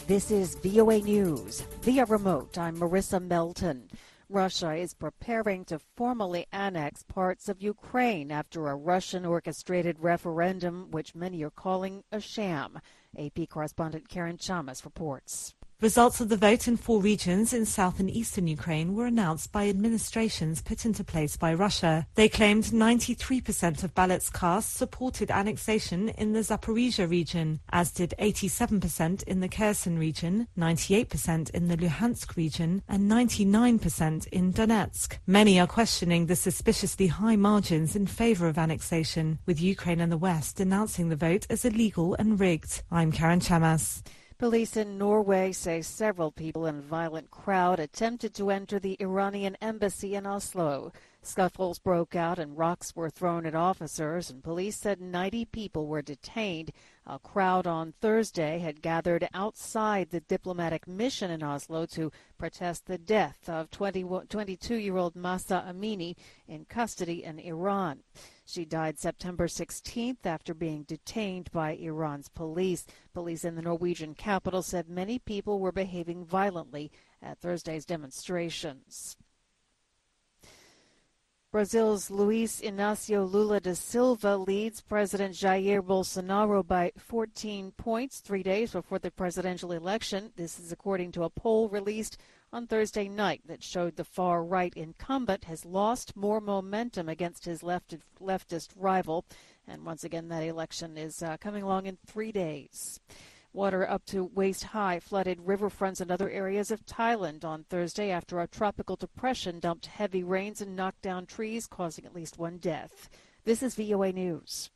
This is VOA News. Via remote, I'm Marissa Melton. Russia is preparing to formally annex parts of Ukraine after a Russian-orchestrated referendum, which many are calling a sham. AP correspondent Karen Chamas reports. Results of the vote in 4 regions in south and eastern Ukraine were announced by administrations put into place by Russia. They claimed 93% of ballots cast supported annexation in the Zaporizhia region, as did 87% in the Kherson region, 98% in the Luhansk region, and 99% in Donetsk. Many are questioning the suspiciously high margins in favor of annexation, with Ukraine and the West denouncing the vote as illegal and rigged. I'm Karen Chamas. Police in Norway say several people in a violent crowd attempted to enter the Iranian embassy in Oslo. Scuffles broke out and rocks were thrown at officers, and police said 90 people were detained. A crowd on Thursday had gathered outside the diplomatic mission in Oslo to protest the death of 22-year-old Mahsa Amini in custody in Iran. She died September 16th after being detained by Iran's police. Police in the Norwegian capital said many people were behaving violently at Thursday's demonstrations. Brazil's Luiz Inácio Lula da Silva leads President Jair Bolsonaro by 14 points 3 days before the presidential election. This is according to a poll released on Thursday night that showed the far-right incumbent has lost more momentum against his leftist rival. And once again, that election is coming along in 3 days. Water up to waist-high flooded riverfronts and other areas of Thailand on Thursday after a tropical depression dumped heavy rains and knocked down trees, causing at least 1 death. This is VOA News.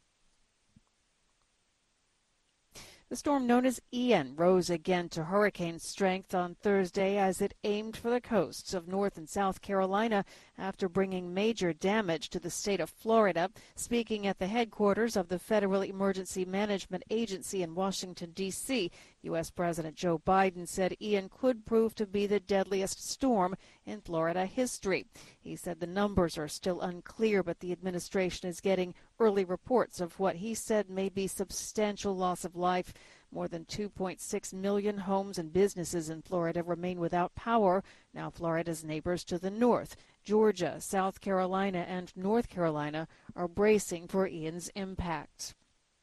The storm known as Ian rose again to hurricane strength on Thursday as it aimed for the coasts of North and South Carolina after bringing major damage to the state of Florida. Speaking at the headquarters of the Federal Emergency Management Agency in Washington, D.C., U.S. President Joe Biden said Ian could prove to be the deadliest storm in Florida history. He said the numbers are still unclear, but the administration is getting early reports of what he said may be substantial loss of life. More than 2.6 million homes and businesses in Florida remain without power. Now Florida's neighbors to the north, Georgia, South Carolina, and North Carolina, are bracing for Ian's impact.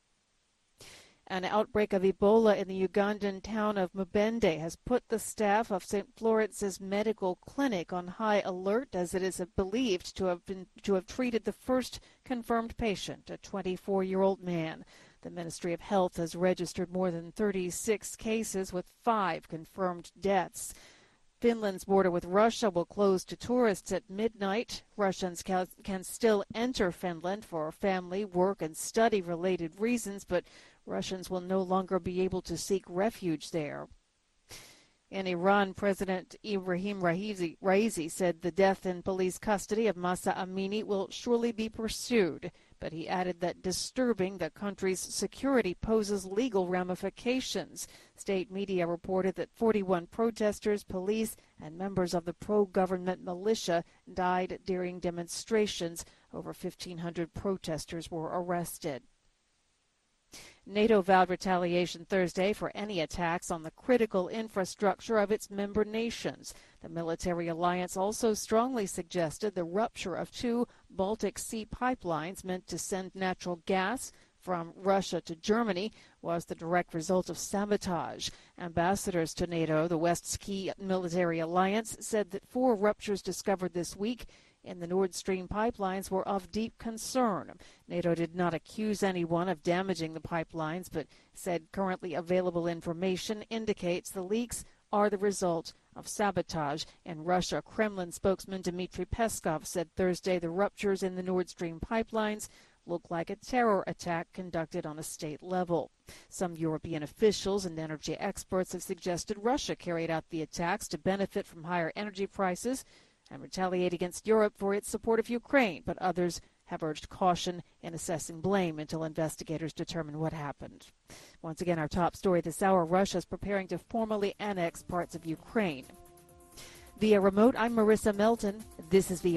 An outbreak of Ebola in the Ugandan town of Mubende has put the staff of St. Florence's medical clinic on high alert, as it is believed to have treated the first confirmed patient, a 24-year-old man. The Ministry of Health has registered more than 36 cases with 5 confirmed deaths. Finland's border with Russia will close to tourists at midnight. Russians can still enter Finland for family, work, and study-related reasons, but Russians will no longer be able to seek refuge there. In Iran, President Ibrahim Raisi said the death in police custody of Mahsa Amini will surely be pursued, but he added that disturbing the country's security poses legal ramifications. State media reported that 41 protesters, police, and members of the pro-government militia died during demonstrations. Over 1,500 protesters were arrested. NATO vowed retaliation Thursday for any attacks on the critical infrastructure of its member nations. The military alliance also strongly suggested the rupture of 2 Baltic Sea pipelines meant to send natural gas from Russia to Germany was the direct result of sabotage. Ambassadors to NATO, the West's key military alliance, said that 4 ruptures discovered this week in the Nord Stream pipelines were of deep concern. NATO did not accuse anyone of damaging the pipelines, but said currently available information indicates the leaks are the result of sabotage. In Russia, Kremlin spokesman Dmitry Peskov said Thursday the ruptures in the Nord Stream pipelines look like a terror attack conducted on a state level. Some European officials and energy experts have suggested Russia carried out the attacks to benefit from higher energy prices and retaliate against Europe for its support of Ukraine, but others have urged caution in assessing blame until investigators determine what happened. Once again, our top story this hour, Russia is preparing to formally annex parts of Ukraine. Via remote, I'm Marissa Melton. This is VOA.